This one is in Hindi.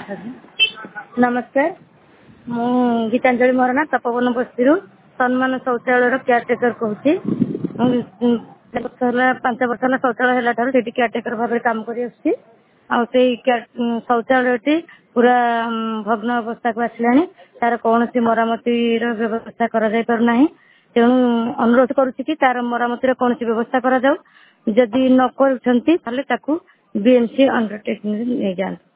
नमस्कार मु गीतांजलि मोहना तपोवन बस्ती सम्मान शौचालय केयरटेकर कहूँ 5 वर्ष है शौचालय है केयरटेकर भाव काम कर शौचालय पूरा भग्न अवस्था को आसला तार कौन मरामती व्यवस्था करना तेणु अनुरोध करुच्ची तार मरामती कौन व्यवस्था करा जाऊ जदि न कर बीएमसी अंडरटेकिंग नहीं जाए।